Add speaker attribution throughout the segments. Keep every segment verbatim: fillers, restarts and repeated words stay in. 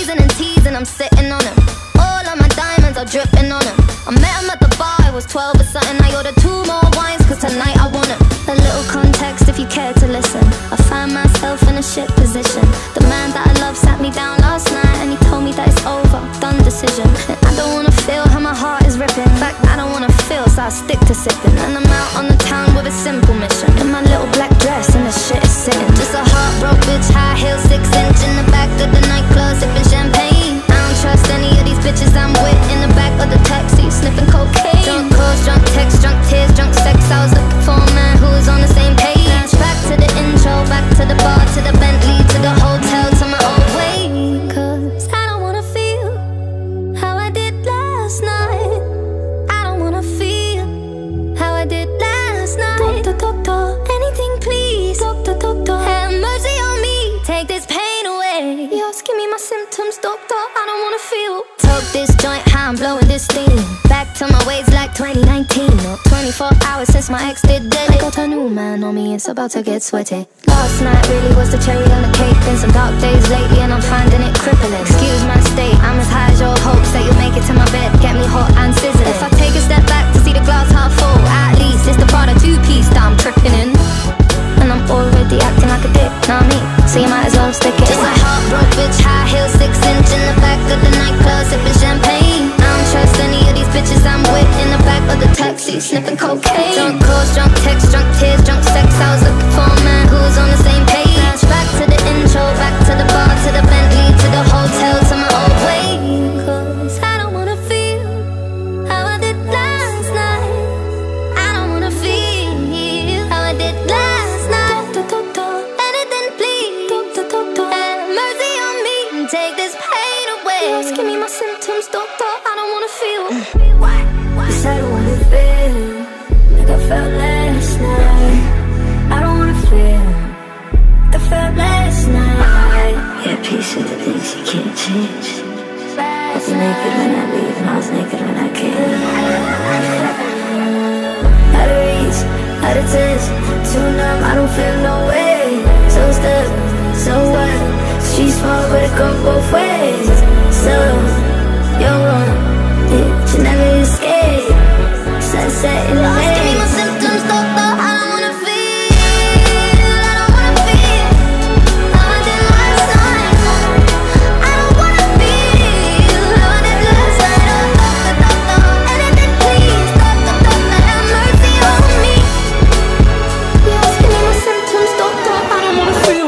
Speaker 1: teasing and teasing, I'm sitting on him. All of my diamonds are dripping on him. I met him at the bar, I was twelve or something. I ordered two more wines, cause tonight I want him. A little context if you care to listen. I find myself in a shit position. The man that I love sat me down last night and he told me that it's over, done decision. And I don't wanna feel how my heart is ripping. In fact, I don't wanna feel, so I stick to sipping. And I'm out on the town with a simple mission. In my little black dress and the shit is sitting. Just a heartbroken bitch, high heel, six inch in the back of the nightclub, sipping champagne. I don't trust any of these bitches I'm with. In the back of the taxi, sniffing cocaine. Drunk calls, drunk texts, drunk tears, drunk sex. I was looking for a man who was on the same page. Back to the intro, back to the bar, to the Bentley, to the hotel, to my old way. Cause I don't wanna feel how I did last night. I don't wanna feel how I did last night. Doctor, doctor, anything please. Doctor, doctor, have mercy on me, take this pain away. You're asking me my symptoms, doctor, I don't wanna feel. Took this joint, how I'm blowing this steam. Back to my ways like twenty nineteen. Or twenty-four hours since my ex did dead. I got a new man on me, it's about to get sweaty. Last night really was the cherry on the cake. Been some dark days lately and I'm finding it crippling. Excuse my state, I'm as high as your hopes that you'll make it to my bed, get me hot and sizzling. If I take a step back to see the glass half full, at least it's the Prada two-piece that I'm tripping in. And I'm already acting like a dick, know what I mean? So you might as well stick it. Just a heartbroken bitch, high heel, six inch in the back of the nightclub, sipping champagne. I don't trust any of these bitches I'm with. In the back of the taxi, sniffing cocaine. Drunk calls, drunk texts, drunk tears, drunk sex. I was looking for a man who was on the same page. Back to the intro, back to the bar, to the Bentley, to the hotel, to my old way. Cause I don't wanna feel how I did last night. I don't wanna feel how I did last night. Doctor, doctor, anything please. Doctor, doctor, have mercy on me and take this pain away. You're asking me my symptoms, doctor, I don't wanna feel.
Speaker 2: Cause I don't wanna feel like I felt last night. I don't wanna feel like I felt last night. Yeah, peace with the things you can't change. I was naked when I leave and I was naked when I came. Out of reach, out of touch, too numb, I don't feel no way. So stuck, so what? Street small but it go both ways. So, you're wrong, yeah, you never escape. Sunset in the
Speaker 1: Lost, give me my symptoms, doctor, I don't wanna feel. I don't wanna feel how I did last night. I don't wanna feel how I did last night. Doctor, doctor, anything please. Doctor, doctor, have mercy on me. You're asking me my symptoms, doctor, I don't wanna feel.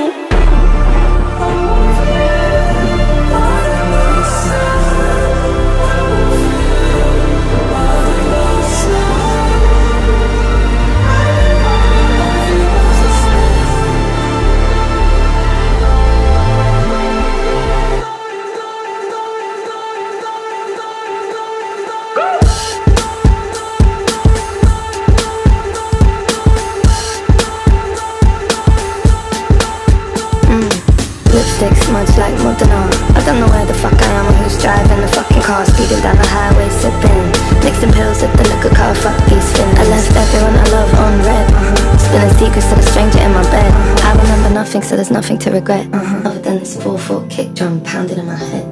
Speaker 2: Lipstick smudged like Modena. I don't know where the fuck I am or who's driving the fucking car. Speeding down the highway, sipping, mixing pills at the liquor car. Fuck these fins. I left everyone I love on red. uh-huh. Spilling secrets to a stranger in my bed. I remember nothing, so there's nothing to regret, uh-huh. other than this four foot kick drum pounding in my head.